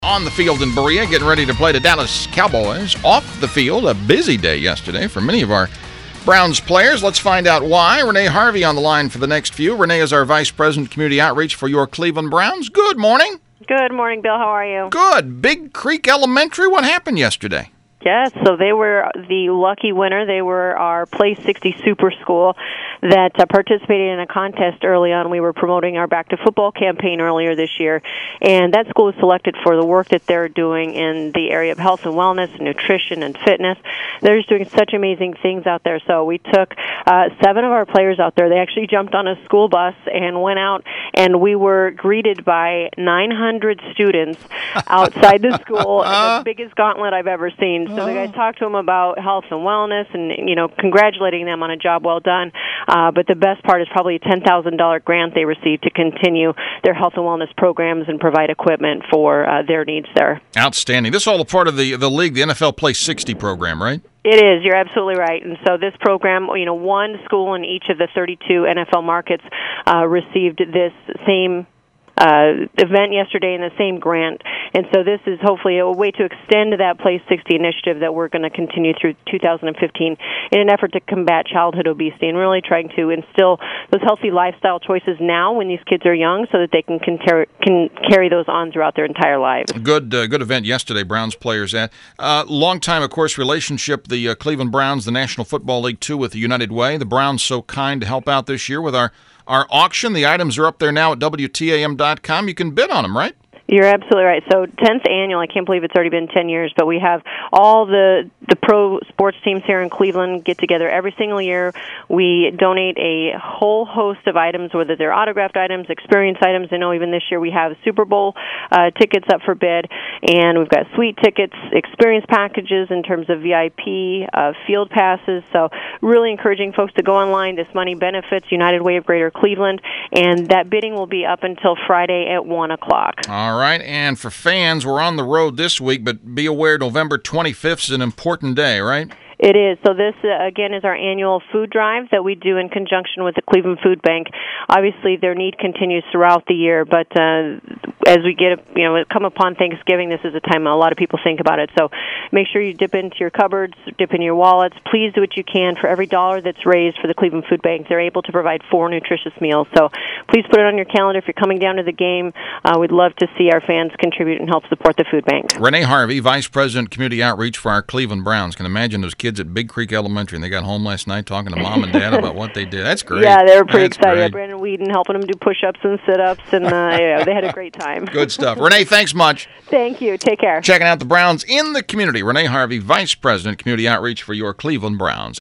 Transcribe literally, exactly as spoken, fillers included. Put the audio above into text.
On the field in Berea, getting ready to play the Dallas Cowboys. Off the field, a busy day yesterday for many of our Browns players. Let's find out why. Renee Harvey on the line for the next few. Renee is our Vice President of Community Outreach for your Cleveland Browns. Good morning. Good morning, Bill. How are you? Good. Big Creek Elementary, what happened yesterday? Yes, so they were the lucky winner. They were our Play sixty Super School that uh, participated in a contest early on. We were promoting our Back to Football campaign earlier this year, and that school was selected for the work that they're doing in the area of health and wellness, and nutrition, and fitness. They're just doing such amazing things out there. So we took uh, seven of our players out there. They actually jumped on a school bus and went out, and we were greeted by nine hundred students outside the school, the biggest gauntlet I've ever seen. So the guys talked to them about health and wellness and, you know, congratulating them on a job well done. Uh, but the best part is probably a ten thousand dollars grant they received to continue their health and wellness programs and provide equipment for uh, their needs there. Outstanding. This is all a part of the, the league, the N F L Play sixty program, right? It is. You're absolutely right. And so this program, you know, one school in each of the thirty-two N F L markets uh, received this same Uh, event yesterday in the same grant, and so this is hopefully a way to extend that Play sixty initiative that we're going to continue through two thousand fifteen in an effort to combat childhood obesity and really trying to instill those healthy lifestyle choices now when these kids are young so that they can can, can carry those on throughout their entire lives. Good uh, good event yesterday, Browns players at. Uh, long time, of course, relationship, the uh, Cleveland Browns, the National Football League two with the United Way. The Browns so kind to help out this year with our Our auction. The items are up there now at W T A M dot com. You can bid on them, right? You're absolutely right. So tenth annual, I can't believe it's already been ten years, but we have all the the pro sports teams here in Cleveland get together every single year. We donate a whole host of items, whether they're autographed items, experience items. I know even this year we have Super Bowl uh, tickets up for bid, and we've got suite tickets, experience packages in terms of V I P, uh, field passes. So really encouraging folks to go online. This money benefits United Way of Greater Cleveland, and that bidding will be up until Friday at one o'clock. All right. All right, and for fans, we're on the road this week, but be aware November twenty-fifth is an important day, right? It is. So this, uh, again, is our annual food drive that we do in conjunction with the Cleveland Food Bank. Obviously, their need continues throughout the year, but uh, as we get, you know, come upon Thanksgiving, this is a time a lot of people think about it. So make sure you dip into your cupboards, dip in your wallets. Please do what you can. For every dollar that's raised for the Cleveland Food Bank, they're able to provide four nutritious meals. So please put it on your calendar. If you're coming down to the game, uh, we'd love to see our fans contribute and help support the food bank. Renee Harvey, Vice President, Community Outreach for our Cleveland Browns. Can imagine those kids at Big Creek Elementary, and they got home last night talking to Mom and Dad about what they did. That's great. Yeah, they were pretty That's excited. Great. Yeah, Brandon Whedon helping them do push-ups and sit-ups, and uh, yeah, they had a great time. Good stuff. Renee, thanks much. Thank you. Take care. Checking out the Browns in the community. Renee Harvey, Vice President, Community Outreach for your Cleveland Browns.